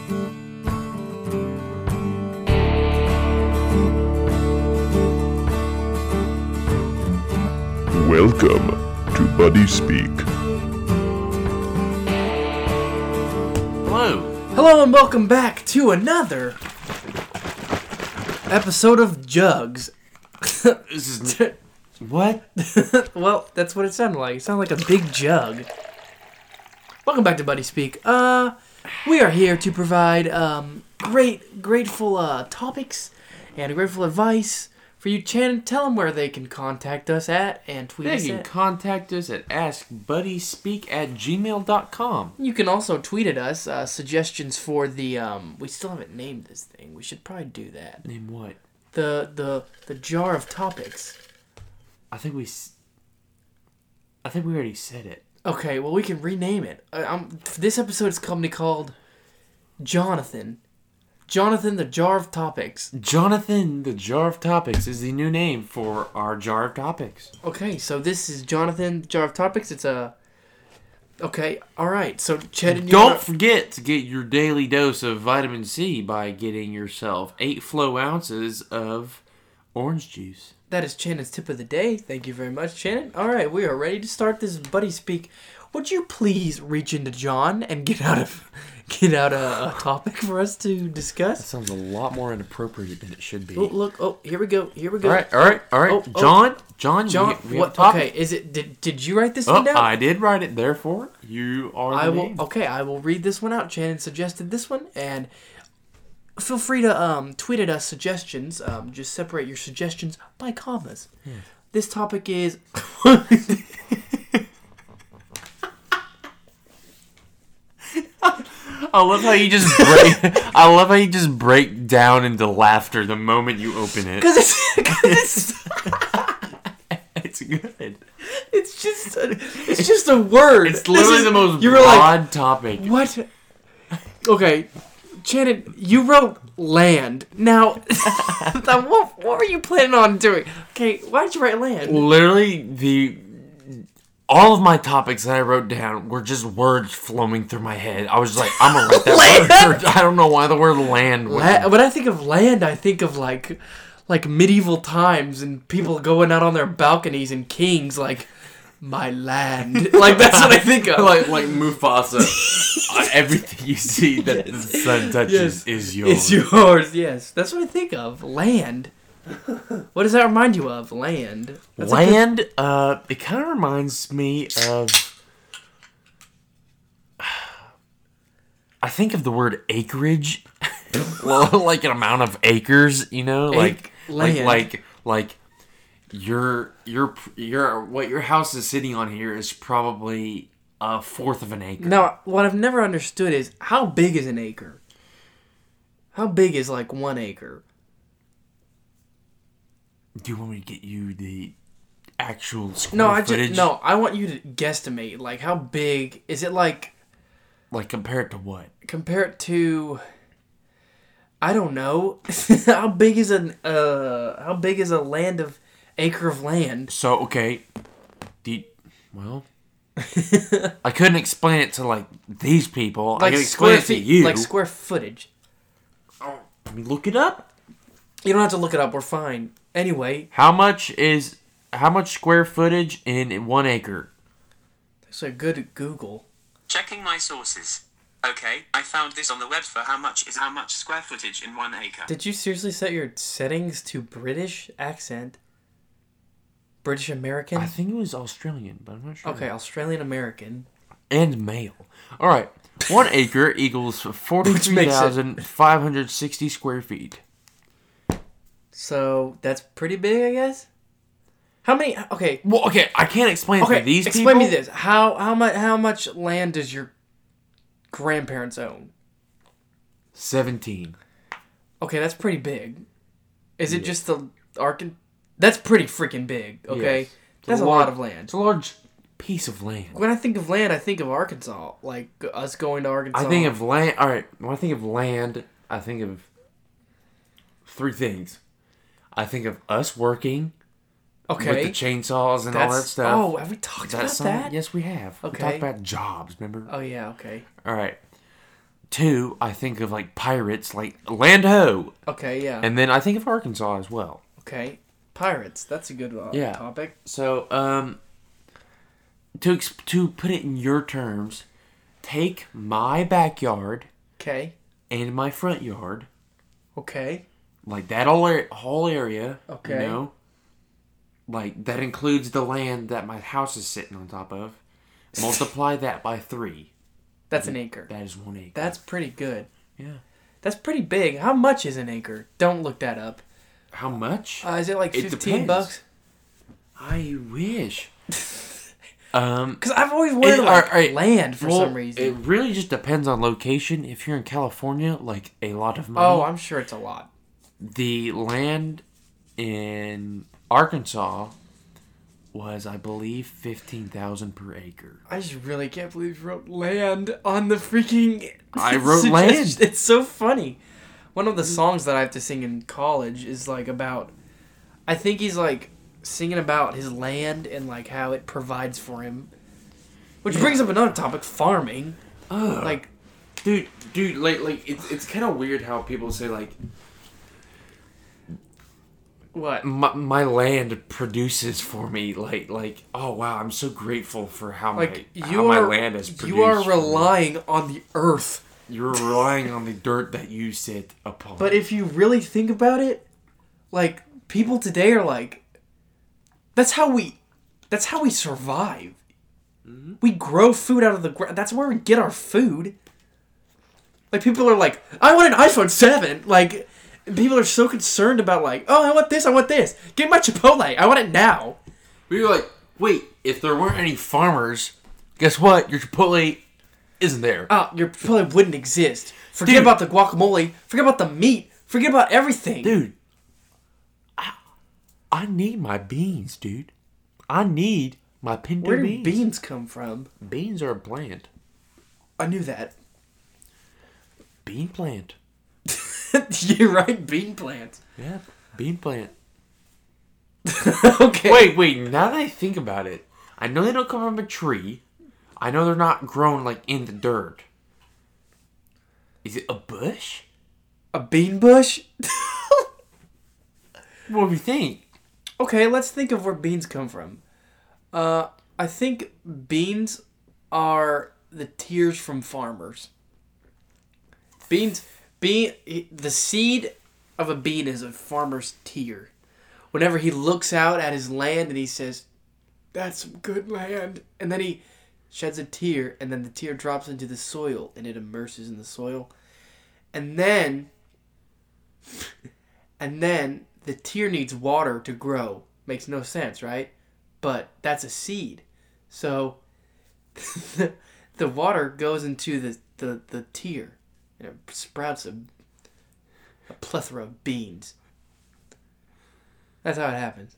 Welcome to Buddy Speak. Hello. Hello and welcome back to another episode of Jugs. This is what? Well, that's what it sounded like. It sounded like a big jug. Welcome back to Buddy Speak. We are here to provide grateful topics and grateful advice for you. Chan, tell them where they can contact us at and tweet us They can at. contact us at askbuddyspeak@gmail.com. You can also tweet at us suggestions for the we still haven't named this thing. We should probably do that. Name what? The jar of topics. I think we already said it. Okay, well we can rename it. This episode is going to be called Jonathan. Jonathan, the jar of topics. Jonathan, the jar of topics is the new name for our jar of topics. Okay, so this is Jonathan, the jar of topics. It's a... Okay, alright. So, Ched, Don't forget to get your daily dose of vitamin C by getting yourself 8 flow ounces of orange juice. That is Shannon's tip of the day. Thank you very much, Shannon. Alright, we are ready to start this Buddy Speak. Would you please reach into John and get out a topic for us to That discuss? sounds a lot more inappropriate than it should be. Oh, look. Oh, here we go. Here we go. All right. Oh, John, John, we have what? a topic. Okay, is it? Did you write this Oh, one down? I did write it. Therefore, you are the name. Okay, I will read this one out. Shannon suggested this one, and feel free to tweet at us suggestions. Just separate your suggestions by commas. Yeah. This topic is. I love how you just break. I love how you just break down into laughter the moment you open it. Because it's It's good. it's just a word. It's literally the most you were broad topic. like, what? Okay, Shannon, you wrote land. Now, what were you planning on doing? Okay, why did you write land? Literally, all of my topics that I wrote down were just words flowing through my head. I was like, I'm gonna write that word. I don't know why the word land. When I think of land, I think of like medieval times and people going out on their balconies and kings like, my land. Like that's what I think of. like Mufasa. Everything you see that the sun touches is yours. It's yours. Yes, that's what I think of. Land. What does that remind you of? Land. That's Land. It kind of reminds me of. I think of the word acreage. Well, like an amount of acres, you know, like your what your house is sitting on here is probably a fourth of an acre. Now, what I've never understood is how big is an acre? How big is like 1 acre? Do you want me to get you the actual square footage? I want you to guesstimate. Like, how big is it? Like compare it to what? compare it to. I don't know. How big is a land of acre of land? So okay, I couldn't explain it to like these people. I can explain it to you. Like square footage. Let me look it up. You don't have to look it up. We're fine. Anyway, How much square footage in 1 acre? that's a good Google. Checking my sources. Okay, I found this on the web for how much square footage in 1 acre. Did you seriously set your settings to British accent? British American? I think it was Australian, but I'm not sure. Okay, Australian American. And male. All right. 1 acre equals 43,560 square feet. So that's pretty big, I guess. How many? Okay. Well, okay, I can't explain it to these people. Explain me this. How much land does your grandparents own? 17. Okay, that's pretty big. Is it just the Arkan? That's pretty freaking big. Okay, Yes. that's a lot of land. It's a large piece of land. When I think of land, I think of Arkansas. Like us going to Arkansas. I think of land. All right. When I think of land, I think of 3 things. I think of us working with the chainsaws and all that stuff. Oh, have we talked about that? Yes, we have. Okay. We talked about jobs, remember? Oh, yeah, okay. All right. 2, I think of like pirates, like Land Ho. Okay, yeah. And then I think of Arkansas as well. Okay, pirates. That's a good topic. So, to put it in your terms, take my backyard Okay. and my front yard, Okay. like that whole area. Okay. You know, like that includes the land that my house is sitting on top of. Multiply that by 3. That's an acre. That is 1 acre. That's pretty good. Yeah. That's pretty big. How much is an acre? Don't look that up. How much? Is it like It 15 depends. bucks? I wish. Because I've always wanted land for some reason. It really just depends on location. If you're in California, like a lot of money. Oh, I'm sure it's a lot. The land in Arkansas was, I believe, $15,000 per acre. I just really can't believe you wrote land on the freaking... I wrote land. It's so funny. One of the songs that I have to sing in college is like about... I think he's like singing about his land and like how it provides for him. Which brings up another topic, farming. Like... Dude, like it's kind of weird how people say like... What? My land produces for me, like oh wow, I'm so grateful for how my land has produced. You are relying on the earth. You're relying on the dirt that you sit upon. But if you really think about it, like people today are like, that's how we survive. Mm-hmm. We grow food out of the ground. That's where we get our food. Like people are like, I want an iPhone 7. Like. People are so concerned about like, oh, I want this. Give me my Chipotle. I want it now. We were like, wait, if there weren't any farmers, guess what? Your Chipotle isn't there. Your Chipotle wouldn't exist. Forget about the guacamole. Forget about the meat. Forget about everything. Dude, I need my beans, dude. I need my pinto Where do beans. beans come from? Beans are a plant. I knew that. Bean plant. You're right, bean plant. Yeah, bean plant. Okay. Wait, now that I think about it, I know they don't come from a tree. I know they're not grown, like, in the dirt. Is it a bush? A bean bush? What do you think? Okay, let's think of where beans come from. I think beans are the tears from farmers. The seed of a bean is a farmer's tear. Whenever he looks out at his land and he says, that's some good land, and then he sheds a tear, and then the tear drops into the soil, and it immerses in the soil. And then the tear needs water to grow. Makes no sense, right? But that's a seed. So the water goes into the tear. And it sprouts a plethora of beans. That's how it happens.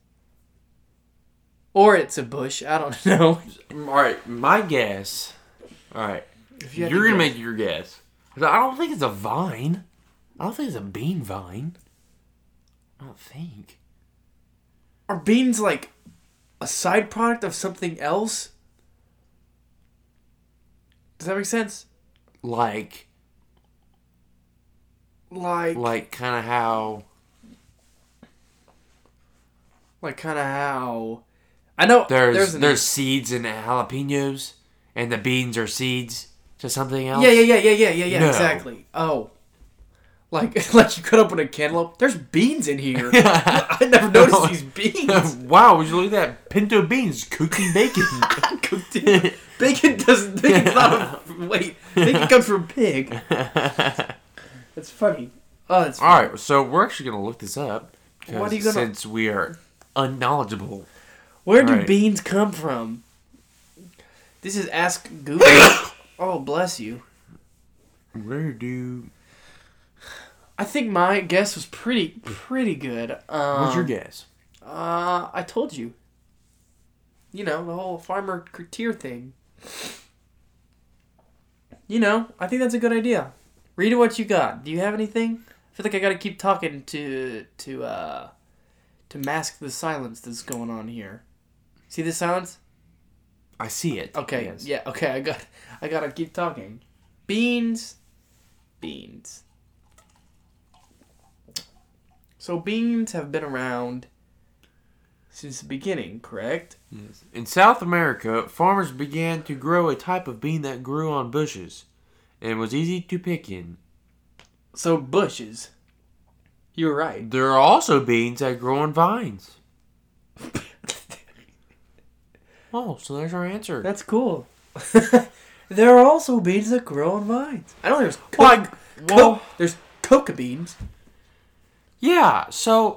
Or it's a bush. I don't know. Alright, my guess. Alright. You're going to make your guess. I don't think it's a vine. I don't think it's a bean vine. I don't think. Are beans like a side product of something else? Does that make sense? Like kind of how... I know there's seeds in jalapenos, and the beans are seeds to something else. Yeah, No. exactly. Oh. Like you cut open a cantaloupe. There's beans in here. I never noticed these beans. Wow, would you look at that? Pinto beans cooked in bacon. Bacon's not wait. Bacon comes from pig. That's funny. Oh, that's funny. Alright, so we're actually going to look this up. What are you gonna... Since we are unknowledgeable. Where do beans come from? This is Ask Google. Oh, bless you. Where do... I think my guess was pretty good. What's your guess? I told you. You know, the whole farmer tier thing. You know, I think that's a good idea. Read what you got. Do you have anything? I feel like I gotta keep talking to mask the silence that's going on here. See the silence? I see it. Okay. Yes. Yeah. Okay. I gotta keep talking. Beans beans. So beans have been around since the beginning, correct? Yes. In South America, farmers began to grow a type of bean that grew on bushes and was easy to pick in. So bushes. You're right. There are also beans that grow on vines. Oh, so there's our answer. That's cool. There are also beans that grow on vines. I know there's there's coca beans. Yeah, so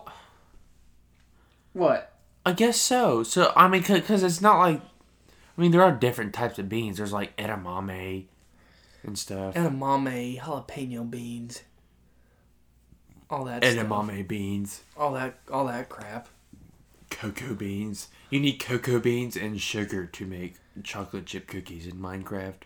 What? I guess so. So, I mean, because it's not like... I mean, there are different types of beans. There's, like, edamame and stuff. Edamame, jalapeno beans. All that Edamame stuff. beans. All that crap. Cocoa beans. You need cocoa beans and sugar to make chocolate chip cookies in Minecraft.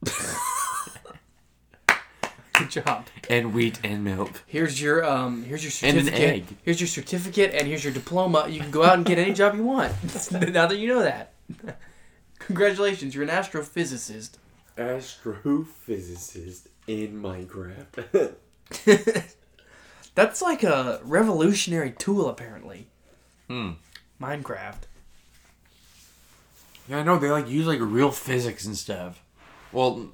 Good job. And wheat and milk. Here's your certificate. And an egg. Here's your certificate and here's your diploma. You can go out and get any job you want. Now that you know that. Congratulations, you're an astrophysicist. Astrophysicist in Minecraft. That's like a revolutionary tool, apparently. Minecraft. Yeah, I know, they like use like real physics and stuff. Well,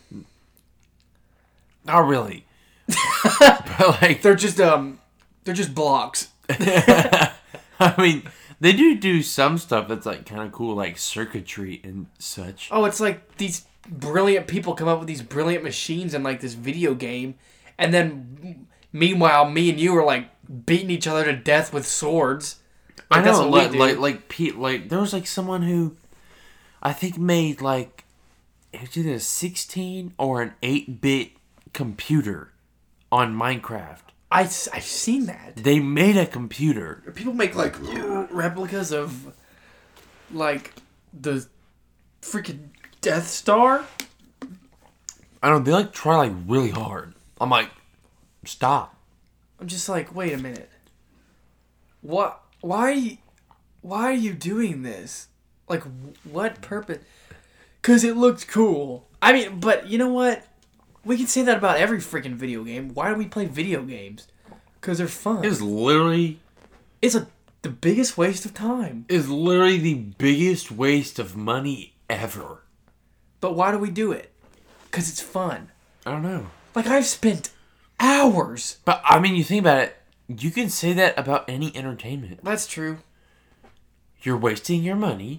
not really. But like They're just blocks. I mean, they do some stuff that's like kind of cool, like circuitry and such. Oh, it's like these brilliant people come up with these brilliant machines in like this video game, and then meanwhile, me and you are like beating each other to death with swords. I That's know, what we do. like there was like someone who I think made like it was either a 16 or an 8-bit computer on Minecraft. I've seen that. They made a computer. People make like replicas of like the freaking Death Star. I don't know, they like try like really hard. I'm like, stop. I'm just like, wait a minute. What? Why are you doing this? Like, what purpose? Because it looked cool. I mean, but you know what? We can say that about every freaking video game. Why do we play video games? Because they're fun. It's literally the biggest waste of time. the biggest waste of money ever. But why do we do it? Because it's fun. I don't know. Like, I've spent hours. But I mean, you think about it, you can say that about any entertainment. That's true. You're wasting your money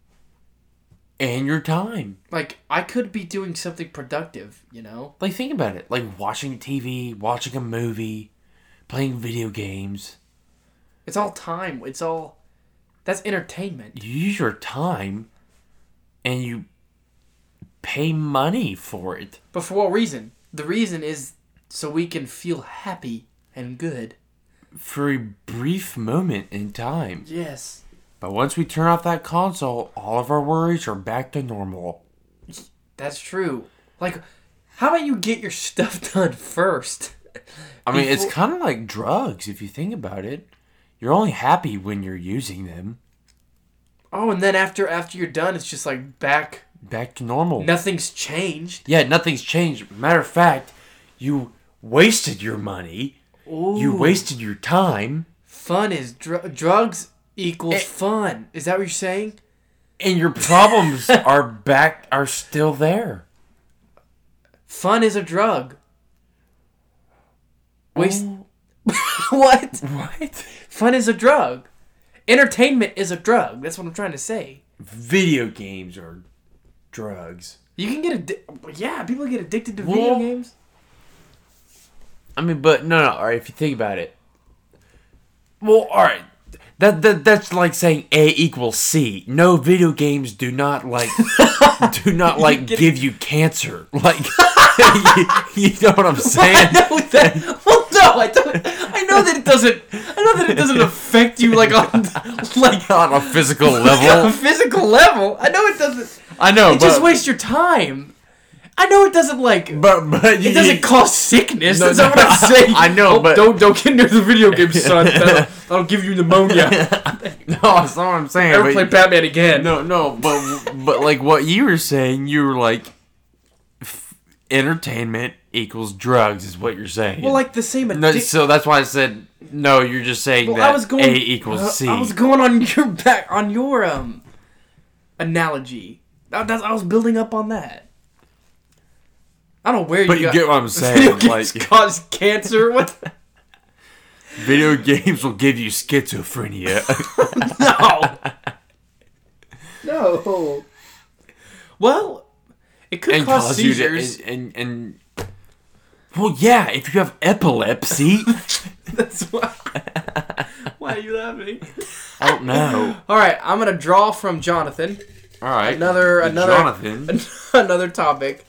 and your time. Like, I could be doing something productive, you know? Like, think about it. Like, watching TV, watching a movie, playing video games. It's all time. That's entertainment. You use your time and you pay money for it. But for what reason? The reason is so we can feel happy and good. For a brief moment in time. Yes. But once we turn off that console, all of our worries are back to normal. That's true. Like, how about you get your stuff done first? I mean, it's kind of like drugs if you think about it. You're only happy when you're using them. Oh, and then after you're done, it's just like back to normal. Nothing's changed. Yeah, nothing's changed. Matter of fact, you wasted your money. Ooh. You wasted your time. Fun is drugs equals fun. Is that what you're saying? And your problems are still there. Fun is a drug. Waste. What? What? Fun is a drug. Entertainment is a drug. That's what I'm trying to say. Video games are drugs. You can get people get addicted to video games. I mean, but no. All right, if you think about it. Well, all right. That's like saying A equals C. No, video games do not like give you cancer. Like you know what I'm saying? I know that. Well, no, I know that it doesn't. I know that it doesn't affect you like on a physical level. On a physical level. I know it doesn't. I know. It just wastes your time. I know it doesn't but it doesn't cause sickness. No, That's not what I'm saying. I know, but don't get near the video game, son. That'll give you pneumonia. No, that's not what I'm saying. Never play Batman again. No, but like what you were saying, you were like, entertainment equals drugs, is what you're saying. Well, like the same no, so that's why I said no. You're just saying that A equals C. I was going on your analogy. I was building up on that. I don't know where but you get what I'm saying. Video games Like, cause cancer. What? video games will give you schizophrenia. No. Well, it could and cause cause you seizures. to, well, yeah, if you have epilepsy. That's why. Why are you laughing? I don't know. All right, I'm gonna draw from Jonathan. All right, Another Jonathan. another topic.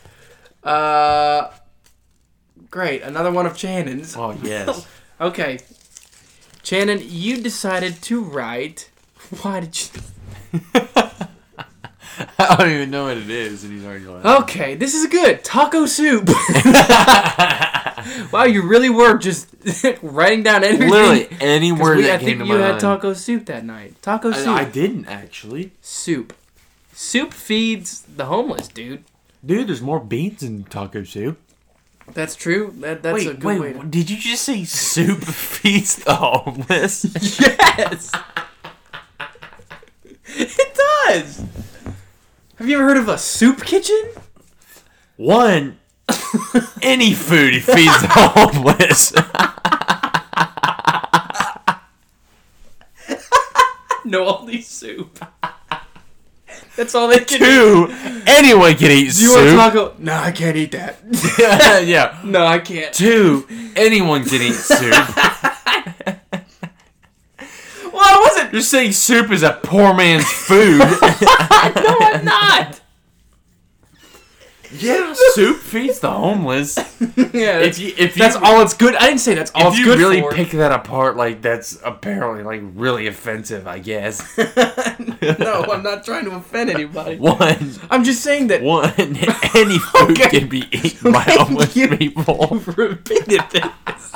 Great, another one of Channon's. Oh yes. Okay, Channon, you decided to write. Why did you? I don't even know what it is, and he's already like, Okay, this is good. Taco soup. Wow, you really were just writing down everything. literally any word that I came think to you my had mind. taco soup that night. Taco soup. I didn't actually. Soup. Soup feeds the homeless, dude. Dude, there's more beans in taco soup. That's true. That's a good way to... Did you just say soup feeds the homeless? Yes! It does! Have you ever heard of a soup kitchen? One, any food feeds the homeless. No, only soup. That's all they can eat. Two, anyone can eat Do you want a soup. taco? No, I can't eat that. Yeah. No, I can't. Two, anyone can eat soup. Well, I wasn't... You're saying soup is a poor man's food. No, I'm not! Yeah, soup feeds the homeless. Yeah, If you that's all it's good. I didn't say that's all if it's you good really for. pick that apart, like that's apparently like really offensive, I guess. No, I'm not trying to offend anybody. One, I'm just saying that... any food Okay. can be eaten by homeless you. people. repeated this.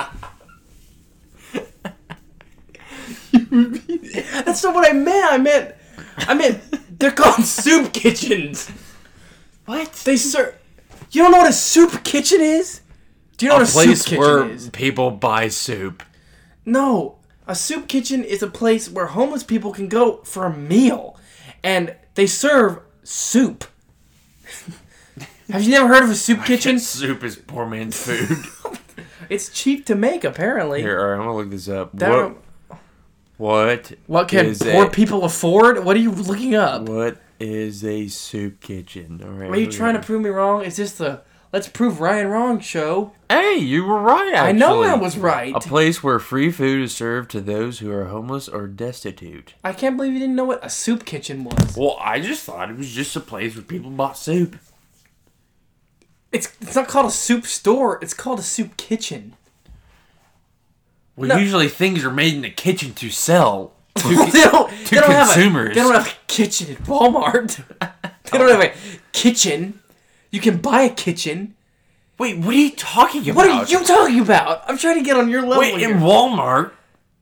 That's not what I meant. I meant they're called soup kitchens. What? They serve. You don't know what a soup kitchen is? Do you know A what a soup place kitchen where is? people buy soup. No, a soup kitchen is a place where homeless people can go for a meal, and they serve soup. Have you never heard of a soup kitchen? Soup is poor man's food. It's cheap to make, apparently. Here, all right, I'm gonna look this up. That- What can is poor a- people afford? What are you looking up? What is a soup kitchen? All right. Are you trying to prove me wrong? Is this the Let's Prove Ryan Wrong show? Hey, you were right. Actually. I know I was right. A place where free food is served to those who are homeless or destitute. I can't believe you didn't know what a soup kitchen was. Well, I just thought it was just a place where people bought soup. It's not called a soup store. It's called a soup kitchen. Well, No. usually things are made in the kitchen to sell to, they don't consumers. They don't have a kitchen at Walmart. They don't have a kitchen. You can buy a kitchen. Wait, what are you talking about? What are you talking about? I'm trying to get on your level Wait, here. in Walmart?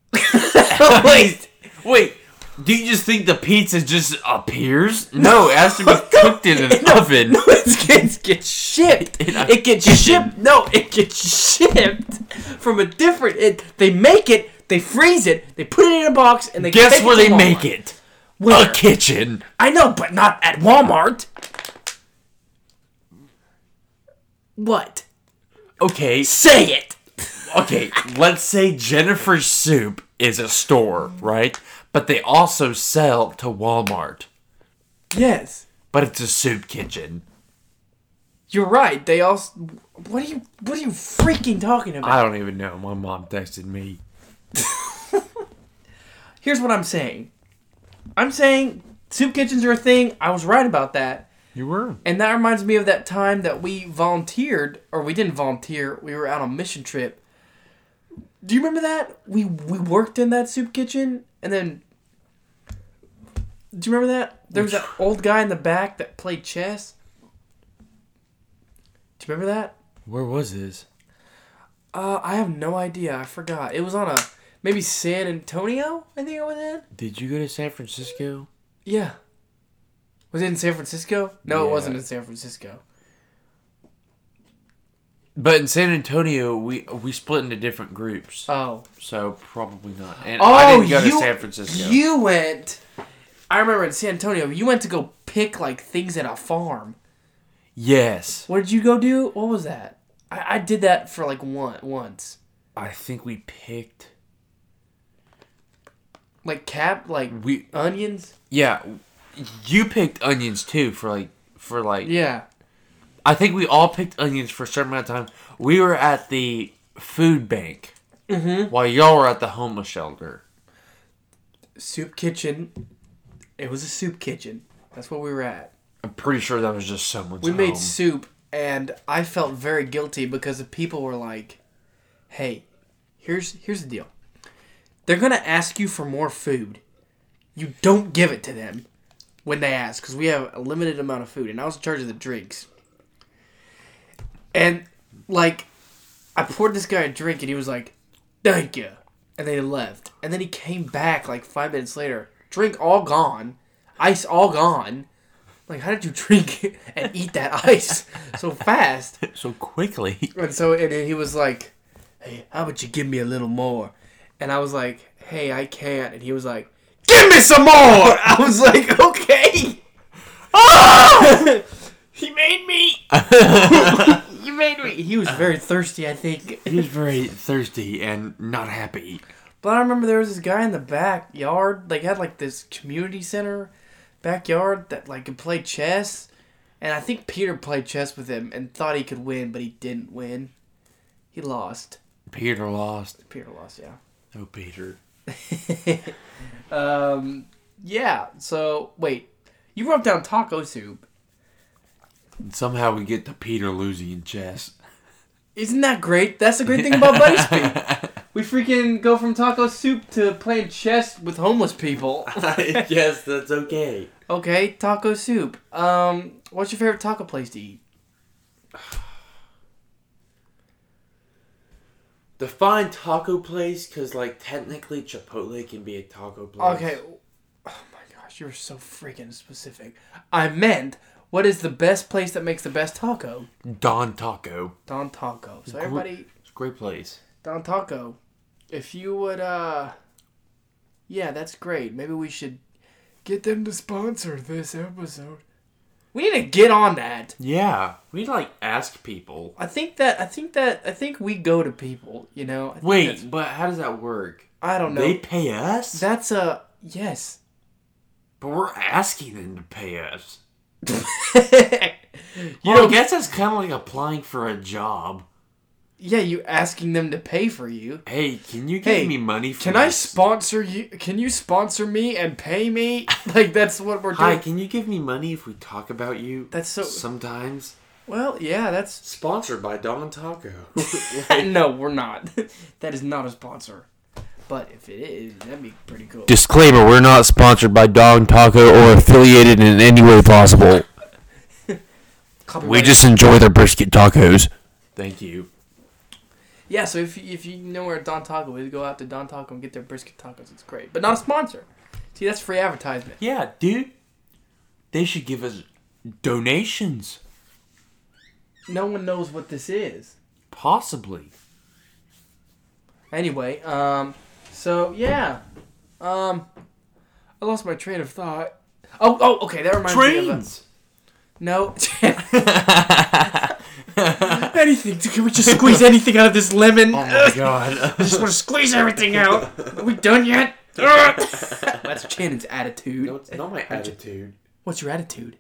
Wait. Do you just think the pizza just appears? No, it has to be cooked in an oven. No, it gets shipped. In a It gets kitchen. shipped. No, it gets shipped from a different. They make it. They freeze it. They put it in a box, and they Guess take where it to they Walmart. make it? Where? A kitchen. I know, but not at Walmart. What? Okay, Say it. okay, let's say Jennifer's Soup is a store, right? But they also sell to Walmart. Yes, But it's a soup kitchen. you're right. They also. What are you freaking talking about? I don't even know. My mom texted me. Here's what I'm saying. I'm saying soup kitchens are a thing. I was right about that. You were. And that reminds me of that time that we volunteered, or we didn't volunteer. We were out on a mission trip. Do you remember that? We worked in that soup kitchen, and then. Do you remember that? There was that old guy in the back that played chess. Do you remember that? Where was this? I have no idea. I forgot. It was on maybe San Antonio, I think it was in. Did you go to San Francisco? Yeah. Was it in San Francisco? No, it Yeah. wasn't in San Francisco. But in San Antonio, we split into different groups. Oh. So probably not. And I didn't go to San Francisco. You went... I remember in San Antonio, you went to go pick, like, things at a farm. Yes. What did you go do? What was that? I did that for, like, once. I think we picked... Like, onions? Yeah. You picked onions, too, for Yeah. I think we all picked onions for a certain amount of time. We were at the food bank. Mm-hmm. While y'all were at the homeless shelter. Soup kitchen. It was a soup kitchen. That's what we were at. I'm pretty sure that was just someone's We home. made soup, and I felt very guilty because the people were like, hey, here's the deal. They're going to ask you for more food. You don't give it to them when they ask, because we have a limited amount of food, and I was in charge of the drinks. And, like, I poured this guy a drink, and he was like, thank you. And then he left. And then he came back, like, 5 minutes later. Drink all gone. Ice all gone. Like, how did you drink and eat that ice so fast? So quickly. And then he was like, hey, how about you give me a little more? And I was like, hey, I can't. And he was like, give me some more! I was like, okay. Oh! He made me. You made me. He was very thirsty, I think. He was very thirsty and not happy. But I remember there was this guy in the backyard. Like, had like this community center backyard that like could play chess. And I think Peter played chess with him and thought he could win, but he didn't win. He lost. Peter lost. Peter lost, yeah. Oh, Peter. Yeah, so, wait. You wrote down taco soup. Somehow we get to Peter losing in chess. Isn't that great? That's the great thing about Buddy Speak. We freaking go from taco soup to playing chess with homeless people. Yes, that's okay. Okay, taco soup. What's your favorite taco place to eat? Define taco place, because, like, technically Chipotle can be a taco place. Okay. Oh my gosh, you're so freaking specific. I meant, what is the best place that makes the best taco? Don Taco. Don Taco. So everybody, It's a great place. Don Taco. If you would, yeah, that's great. Maybe we should get them to sponsor this episode. We need to get on that. Yeah. We, like, ask people. I think we go to people, you know? I think Wait, but how does that work? I don't know. They pay us? That's yes. But we're asking them to pay us. I guess that's kind of like applying for a job. Yeah, you asking them to pay for you. Hey, can you give me money for Can I sponsor you? Can you sponsor me and pay me? Like, that's what we're doing. Hi, can you give me money if we talk about you? That's so... Sometimes. Well, yeah, that's... Sponsored by Don Taco. No, we're not. That is not a sponsor. But if it is, that'd be pretty cool. Disclaimer, we're not sponsored by Don Taco or affiliated in any way possible. We just enjoy their brisket tacos. Thank you. Yeah, so if you know where Don Taco is, go out to Don Taco and get their brisket tacos. It's great. But not a sponsor. See, that's free advertisement. Yeah, dude. They should give us donations. No one knows what this is. Possibly. Anyway, so yeah. I lost my train of thought. Oh, okay, that reminds me of Trains! No. Anything. Can we just squeeze anything out of this lemon? Oh my god. I just want to squeeze everything out. Are we done yet? That's Shannon's attitude. No, it's not my attitude. What's your attitude?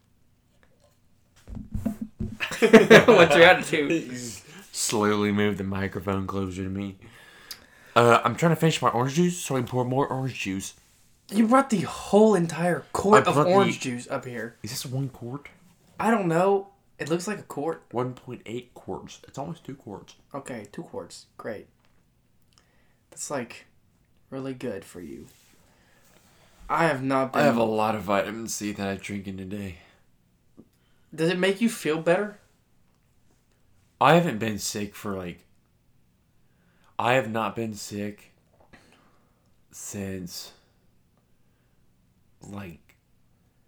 What's your attitude? Slowly move the microphone closer to me. I'm trying to finish my orange juice so I can pour more orange juice. You brought the whole entire quart of orange juice up here. Is this 1 quart? I don't know. It looks like a quart. 1.8 quarts. It's almost 2 quarts. Okay, 2 quarts. Great. That's like really good for you. I have not been... I have a lot of vitamin C that I'm drinking today. Does it make you feel better? I haven't been sick for I have not been sick since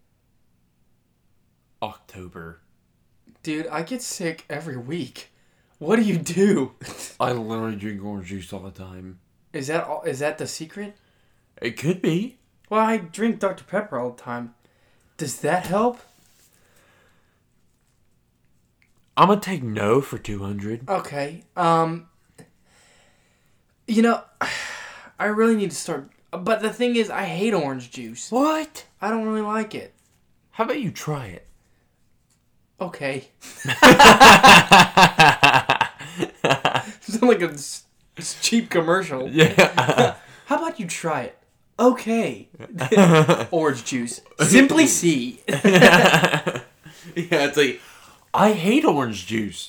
October. Dude, I get sick every week. What do you do? I literally drink orange juice all the time. Is that the secret? It could be. Well, I drink Dr. Pepper all the time. Does that help? I'm gonna take no for 200. Okay. You know, I really need to start. But the thing is, I hate orange juice. What? I don't really like it. How about you try it? Okay. Sound like a cheap commercial. Yeah. How about you try it? Okay. Orange juice. Simply C. Yeah, it's like, I hate orange juice.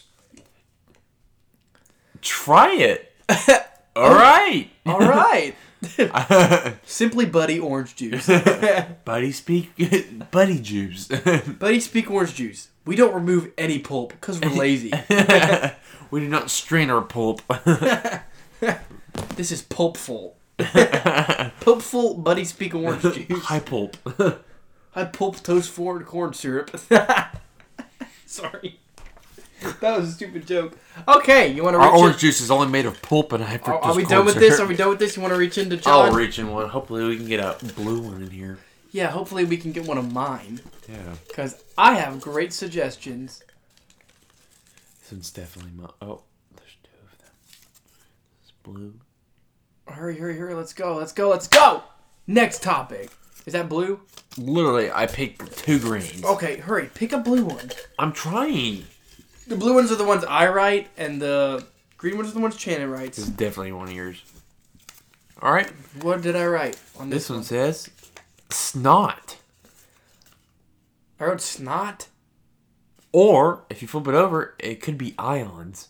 Try it. All right. All right. Simply Buddy orange juice. Buddy speak. Buddy juice. Buddy speak orange juice. We don't remove any pulp because we're lazy. We do not strain our pulp. This is pulpful. Pulpful Buddy speak orange juice. High pulp. I pulp toast for corn syrup. Sorry. That was a stupid joke. Okay, you want to reach Our orange juice is only made of pulp and high fructose Are we corn done with syrup. this? Are we done with this? You want to reach into John? I'll reach in one. Hopefully we can get a blue one in here. Yeah, hopefully we can get one of mine. Yeah. Because I have great suggestions. This one's definitely my... Oh, there's two of them. It's blue. Hurry. Let's go. Next topic. Is that blue? Literally, I picked 2 greens. Okay, hurry. Pick a blue one. I'm trying. The blue ones are the ones I write, and the green ones are the ones Shannon This writes. is definitely one of yours. Alright. What did I write on This this one one? says... Snot. I wrote snot. Or, if you flip it over, it could be ions.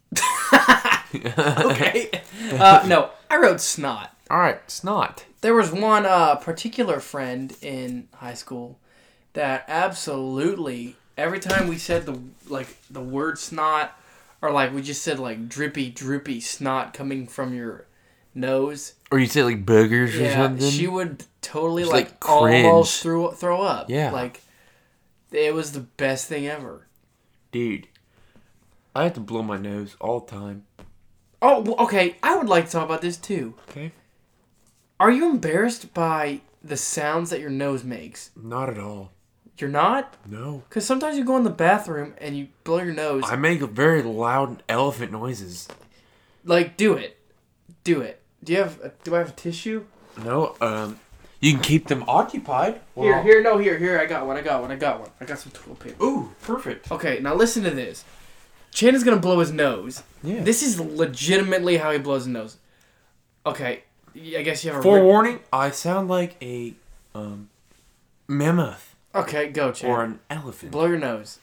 Okay. No, I wrote snot. Alright, snot. There was one particular friend in high school that absolutely, every time we said the word snot, or like we just said like drippy, droopy snot coming from your nose. Or you say like boogers or Yeah, something. she would totally Just, like cringe. almost throw up. Yeah. Like, it was the best thing ever. Dude, I have to blow my nose all the time. Oh, well, okay. I would like to talk about this too. Okay. Are you embarrassed by the sounds that your nose makes? Not at all. You're not? No. Because sometimes you go in the bathroom and you blow your nose. I make very loud elephant noises. Like, do it. Do it. Do I have a tissue? No, you can keep them occupied. Here, I got one. I got some toilet paper. Ooh, perfect. Okay, now listen to this. Shannon's gonna blow his nose. Yeah. This is legitimately how he blows his nose. Okay, I guess you have a... Forewarning, I sound like a, mammoth. Okay, go, Chan. Or an elephant. Blow your nose.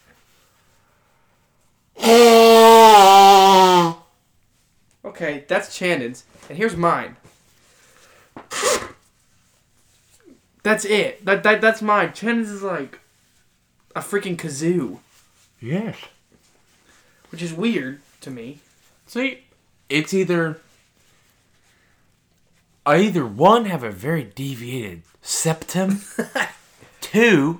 Okay, that's Shannon's. And here's mine. That's it. That's mine. Shannon's is like a freaking kazoo. Yes. Which is weird to me. See, it's either... I either, one, have a very deviated septum. 2,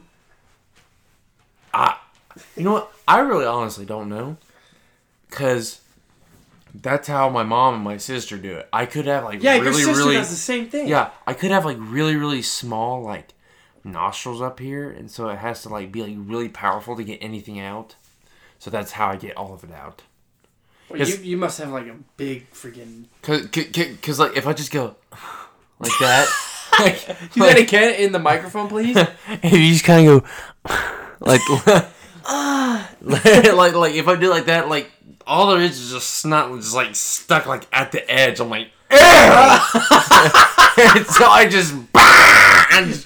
you know what? I really honestly don't know. Because that's how my mom and my sister do it. I could have like Yeah, really, your sister really... does the same thing. Yeah, I could have like really, really small like nostrils up here. And so it has to like be like really powerful to get anything out. So that's how I get all of it out. Well, you must have like a big freaking... Cause like if I just go like that, like, Do that again in the microphone, please. and you just kind of go like like if I do like that, like all there is just snot just like stuck like at the edge. I'm like, and so I just I'm just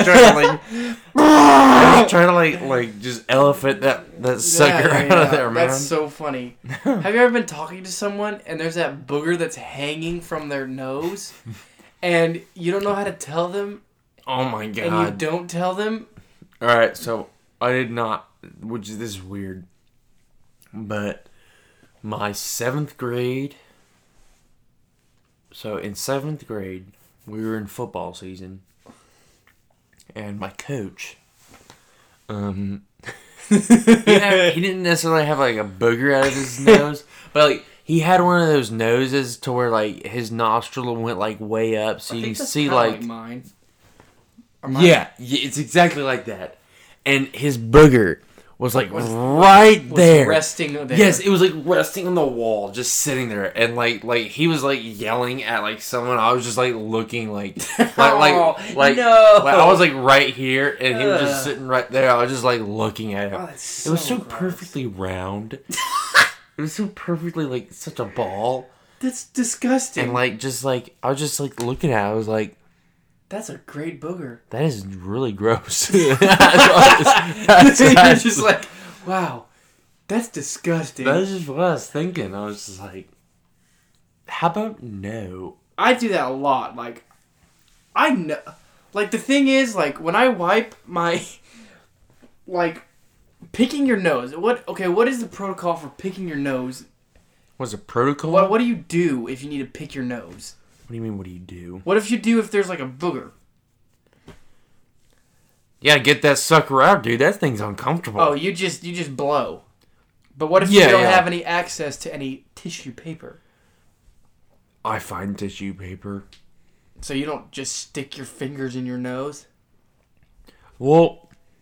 trying to like just elephant that sucker out of there, man. That's so funny. Have you ever been talking to someone and there's that booger that's hanging from their nose, and you don't know how to tell them, Oh my god. and you don't tell them? All right, so I did not, this is weird, but my 7th grade, so in 7th grade, we were in football season, and my coach, he didn't necessarily have like a booger out of his nose, But like he had one of those noses to where like his nostril went like way up, so you can see like mine. yeah, it's exactly like that. And his booger was like right there, resting there. Yes, it was like resting on the wall, just sitting there, and like he was like yelling at like someone. I was just like looking like no. like I was like right here, and he was just sitting right there. I was just like looking at him. Oh, it was so perfectly round. It was so perfectly like such a ball. That's disgusting. And like just like I was just like looking at it. I was like, that's a great booger. that is really gross. You're just like, wow, that's disgusting. That's just what I was thinking. I was just like, how about no? I do that a lot. Like, I know. Like, the thing is, like, when I wipe my, like, picking your nose. What is the protocol for picking your nose? What's a protocol? What do you do if you need to pick your nose? What do you mean, what do you do? What if there's, like, a booger? Yeah, get that sucker out, dude. That thing's uncomfortable. Oh, you just blow. But what if you don't have any access to any tissue paper? I find tissue paper. So you don't just stick your fingers in your nose? Well,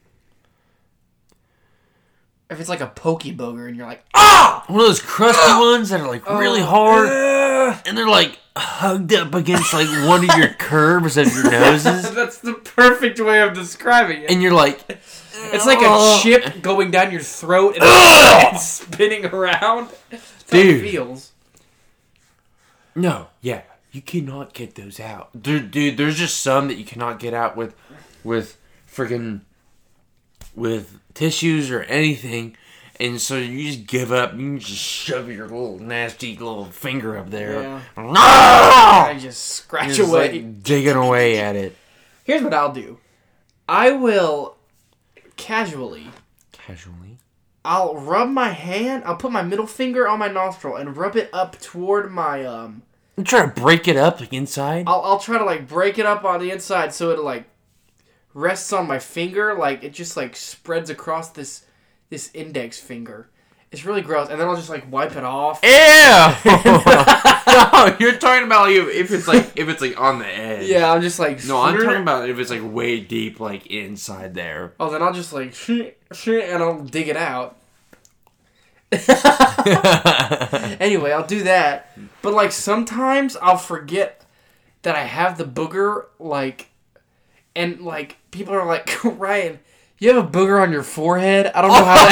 if it's like a pokey booger and you're like, ah! One of those crusty ones that are like really hard. And they're like hugged up against like one of your curves of your noses. That's the perfect way of describing it. And you're like... It's like a chip going down your throat and spinning around. That's how it feels. No, yeah. You cannot get those out. Dude, there's just some that you cannot get out with freaking... with tissues or anything, and so you just give up. You can just shove your little nasty little finger up there. Yeah. No! I just scratch You're away, like digging away at it. Here's what I'll do. I will casually. I'll rub my hand. I'll put my middle finger on my nostril and rub it up toward my You try to break it up like inside. I'll try to like break it up on the inside so it like rests on my finger, like it just like spreads across this index finger. It's really gross, and then I'll just like wipe it off. Ew! No, you're talking about like if it's like on the edge. Yeah, I'm just like. No, I'm talking about if it's like way deep, like inside there. Oh, then I'll just like and I'll dig it out. Anyway, I'll do that, but like sometimes I'll forget that I have the booger, like. And, like, people are like, Ryan, you have a booger on your forehead? I don't know how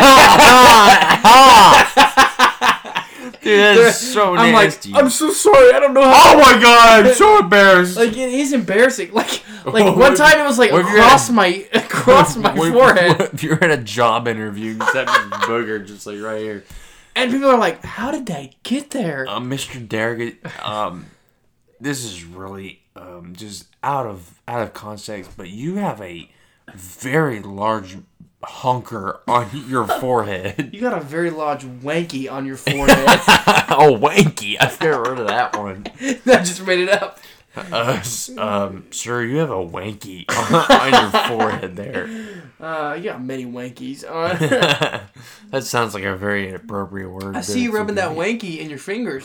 that... Dude, that's so nasty. I'm so sorry, I don't know how... Oh my god, I'm so embarrassed. Like, it is embarrassing. Like one time it was, like, across my forehead. What if you're at a job interview and you have this booger just, like, right here? And people are like, how did that get there? Mr. Darragh, this is really... just out of context, but you have a very large hunker on your forehead. You got a very large wanky on your forehead. Oh, wanky! I've never heard of that one. I just made it up. Sir, you have a wanky on your forehead there. You got many wankies on. That sounds like a very inappropriate word. I see you rubbing that wanky in your fingers.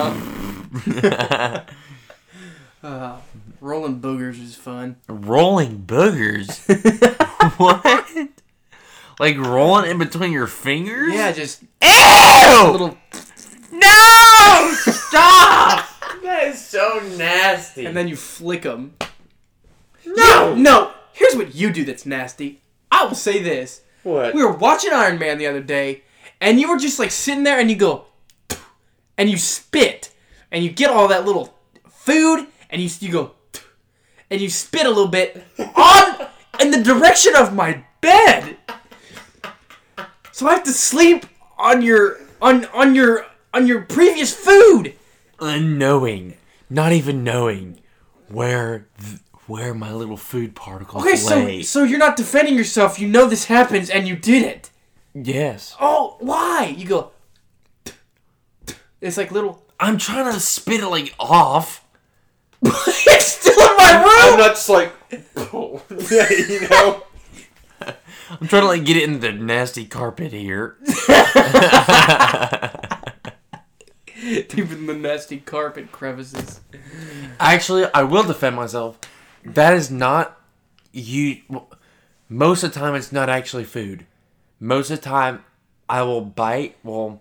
Rolling boogers is fun. Rolling boogers? What? Like rolling in between your fingers? Yeah, just... Ew! Little... No! Stop! That is so nasty. And then you flick them. No! Here's what you do that's nasty. I will say this. What? We were watching Iron Man the other day, and you were just like sitting there and you go... And you spit. And you get all that little food, and you go... And you spit a little bit in the direction of my bed. So I have to sleep on your previous food. Unknowing, not even knowing where my little food particles Okay, lay. so you're not defending yourself. You know this happens, and you did it. Yes. Oh, why? You go. It's like little. I'm trying to spit it like off. It's still in my room. I'm not just like, yeah, you know. I'm trying to like get it in the nasty carpet here. Deep in the nasty carpet crevices. Actually, I will defend myself. That is not you. Most of the time, it's not actually food. Most of the time, I will bite. Well,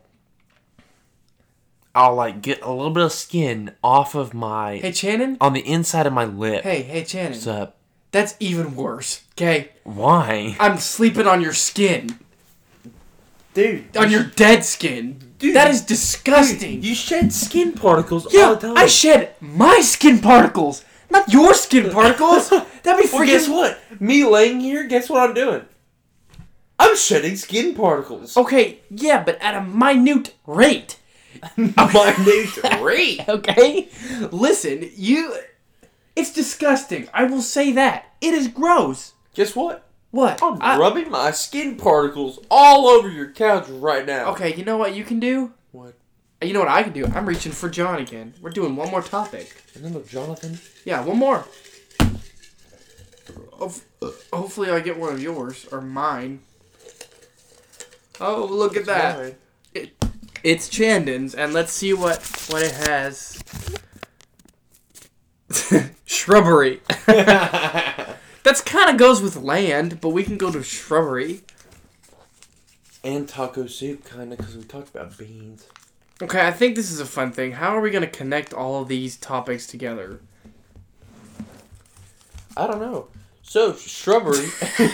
I'll like get a little bit of skin off of my Hey, Shannon? on the inside of my lip. Hey, Shannon. What's up? That's even worse, okay? Why? I'm sleeping on your skin. Dude. On your dead skin. Dude, that is disgusting. You shed skin particles all Yeah, the time. I shed my skin particles, not your skin particles. That'd be freaking... Well, guess what? Me laying here, guess what I'm doing? I'm shedding skin particles. Okay, yeah, but at a minute rate. Minute rate. Okay? Listen, it's disgusting. I will say that. It is gross. Guess what? What? I'm rubbing my skin particles all over your couch right now. Okay, you know what you can do? What? You know what I can do? I'm reaching for John again. We're doing one more topic. Another Jonathan? Yeah, one more. Hopefully I get one of yours, or mine. Oh, look at that. It's Chandon's, and let's see what it has. Shrubbery. That's kind of goes with land, but we can go to shrubbery. And taco soup, kind of, because we talked about beans. Okay, I think this is a fun thing. How are we going to connect all of these topics together? I don't know. So, shrubbery.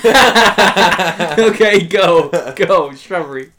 Okay, go, shrubbery.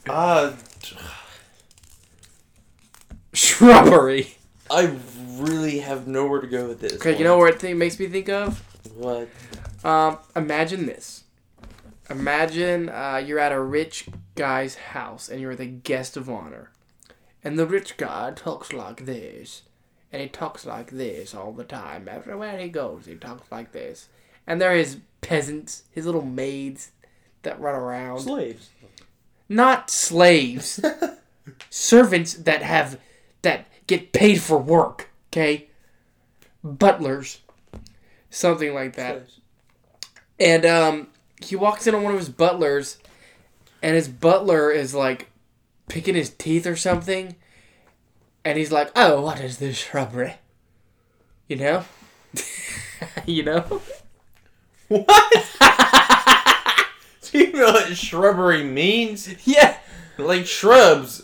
Shrubbery. I really have nowhere to go with this. Okay, you know what it makes me think of? What? Imagine this. Imagine you're at a rich guy's house and you're the guest of honor. And the rich guy talks like this. And he talks like this all the time. Everywhere he goes, he talks like this. And there are his peasants, his little maids that run around. Slaves. Not slaves. Servants that get paid for work, okay? Butlers. Something like that. Slaves. And he walks in on one of his butlers, and his butler is like picking his teeth or something, and he's like, "Oh, what is this shrubbery?" You know? You know? What? Do you know what shrubbery means? Yeah. Like shrubs.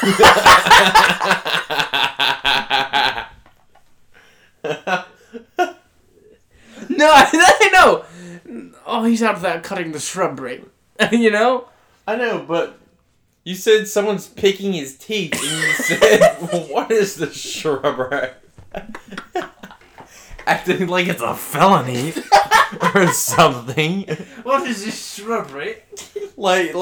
No, I know. Oh, he's out there cutting the shrubbery. You know? I know, but you said someone's picking his teeth, and you said, "What is the shrubbery?" Acting like it's a felony or something. What is this shrubbery? Like.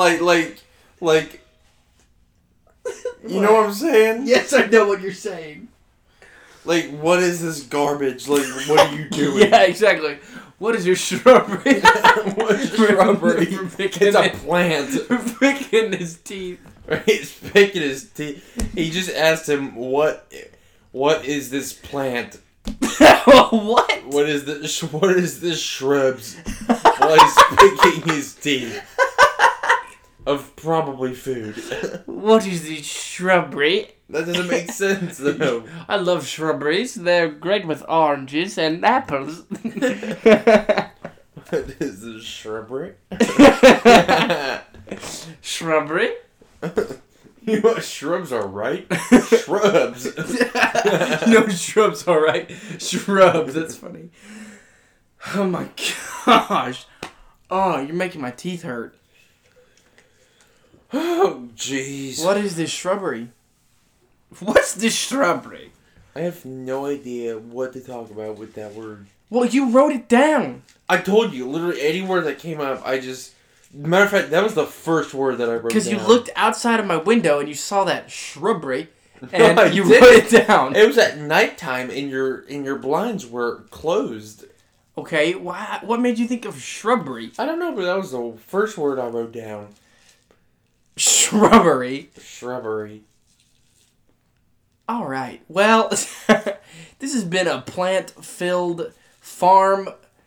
You know what I'm saying? Yes, I know what you're saying. Like, what is this garbage? Like, what are you doing? Yeah, exactly. What is your shrubbery? What is shrubbery? It's a plant. For picking his teeth. He's picking his teeth. He just asked him, what is this plant? What? What is this shrubs? While he's picking his teeth. Of probably food. What is this shrubbery? That doesn't make sense, though. I love shrubberies. They're great with oranges and apples. What is this shrubbery? Shrubbery? You know what shrubs are, right? Shrubs. No, shrubs, alright. Shrubs, that's funny. Oh my gosh. Oh, you're making my teeth hurt. Oh, jeez. What is this shrubbery? What's this shrubbery? I have no idea what to talk about with that word. Well, you wrote it down. I told you, literally any word that came up, I just... Matter of fact, that was the first word that I wrote down. Because you looked outside of my window and you saw that shrubbery, and No, you didn't. wrote it down. It was at nighttime and your blinds were closed. Okay, what made you think of shrubbery? I don't know, but that was the first word I wrote down. Shrubbery. Shrubbery. Alright, well, this has been a plant-filled,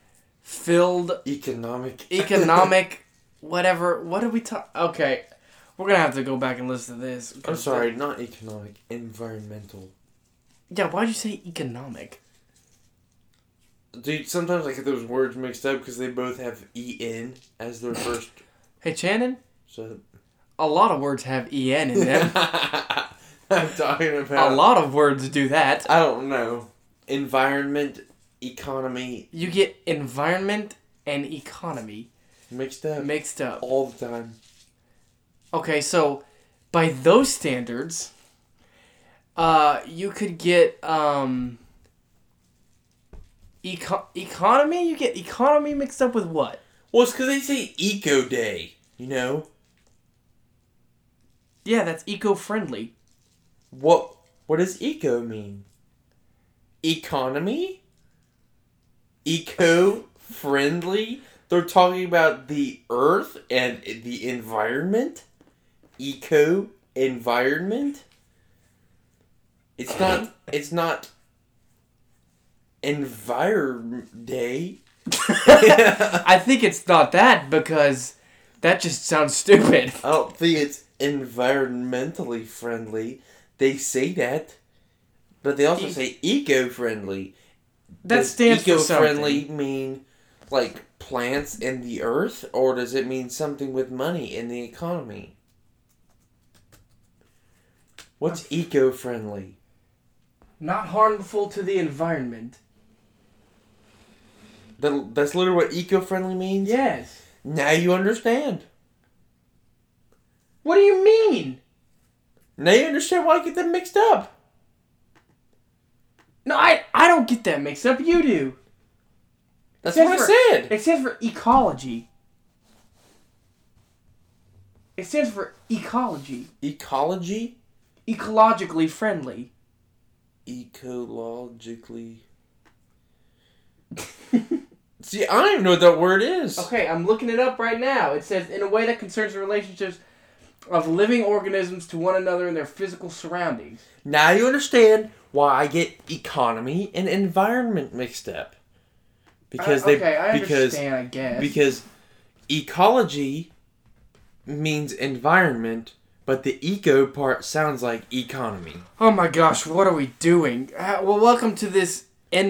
farm-filled, Economic. whatever. What did we talk? Okay, We're gonna have to go back and listen to this. I'm sorry, not economic, environmental. Yeah, why'd you say economic? Dude, sometimes I get those words mixed up because they both have E-N as their first. Hey, Shannon, So a lot of words have EN in them. I'm talking about. A lot of words do that. I don't know. Environment, economy, You get environment and economy mixed up mixed up. all the time. Okay, so by those standards, you could get economy. You get economy mixed up with what? Well, it's because they say Eco Day, you know? Yeah, that's eco-friendly. What does eco mean? Economy? Eco-friendly? They're talking about the earth and the environment? Eco-environment? It's not Envir Day. I think it's not that because that just sounds stupid. I don't think it's environmentally friendly. They say that, but they also say eco-friendly. That Does stands for eco-friendly something. mean like plants and the earth, or does it mean something with money in the economy? What's eco-friendly? Not harmful to the environment. That's literally what eco-friendly means? Yes. Now you understand. What do you mean? Now you understand why I get them mixed up. No, I don't get that mixed up. You do. That's It what stands I said. It stands for ecology. It stands for ecology. Ecology? Ecologically friendly. Ecologically. See, I don't even know what that word is. Okay, I'm looking it up right now. It says, in a way that concerns the relationships of living organisms to one another and their physical surroundings. Now you understand why I get economy and environment mixed up. Because I because understand, I guess. because ecology means environment, but the eco part sounds like economy. Oh my gosh, what are we doing? Well, welcome to this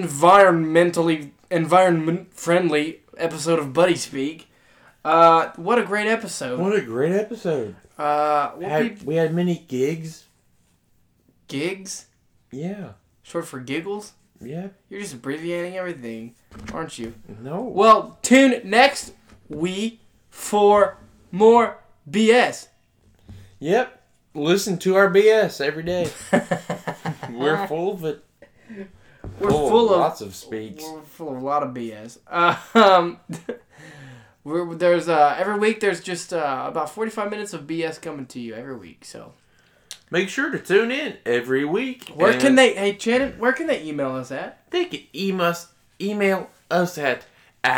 environment-friendly episode of Buddy Speak. What a great episode. What a great episode. We had many gigs. Gigs? Yeah. Short for giggles? Yeah. You're just abbreviating everything, aren't you? No. Well, tune next week for more BS. Yep. Listen to our BS every day. We're full of it. We're full of lots of speaks. We're full of a lot of BS. There's every week there's just about 45 minutes of BS coming to you every week. So Make sure to tune in every week. where can they? Hey Shannon, where can they email us at? They can email us at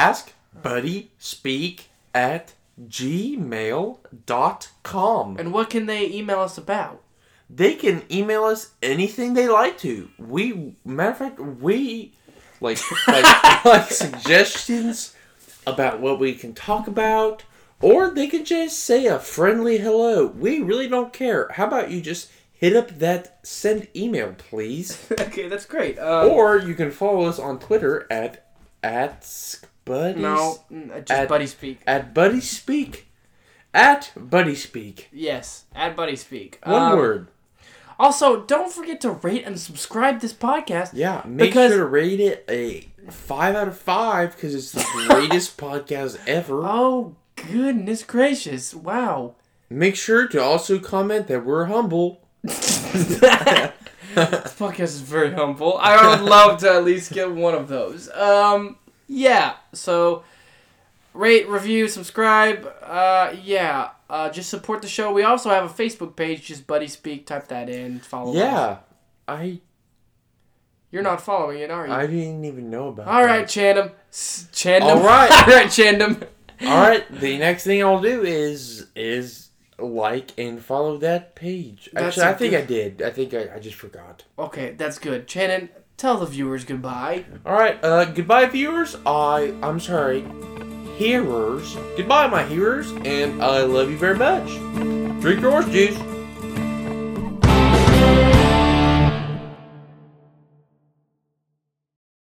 askbuddyspeak@gmail.com. And what can they email us about? They can email us anything they like to. Matter of fact, we like suggestions about what we can talk about, or they can just say a friendly hello. We really don't care. How about you just hit up that send email, please? Okay, that's great. Or you can follow us on Twitter at @buddies. No, just Buddy Speak. At Buddy Speak. At Buddy Speak. Yes, at Buddy Speak. One word. Also, don't forget to rate and subscribe this podcast. Yeah, make sure to rate it a 5 out of 5 because it's the greatest podcast ever. Oh, goodness gracious. Wow. Make sure to also comment that we're humble. This podcast is very humble. I would love to at least get one of those. Yeah, so rate, review, subscribe. Just support the show. We also have a Facebook page, just Buddy Speak. Type that in. Follow us. Yeah, You're not following it, are you? I didn't even know about All right, that. Chandum. Chandum. All right. All right, Chandum. All right, the next thing I'll do is like and follow that page. That's Actually, I a think good- I did. I think I just forgot. Okay, that's good. Shannon, tell the viewers goodbye. All right, goodbye, viewers. I'm sorry, hearers. Goodbye, my hearers, and I love you very much. Drink your orange juice.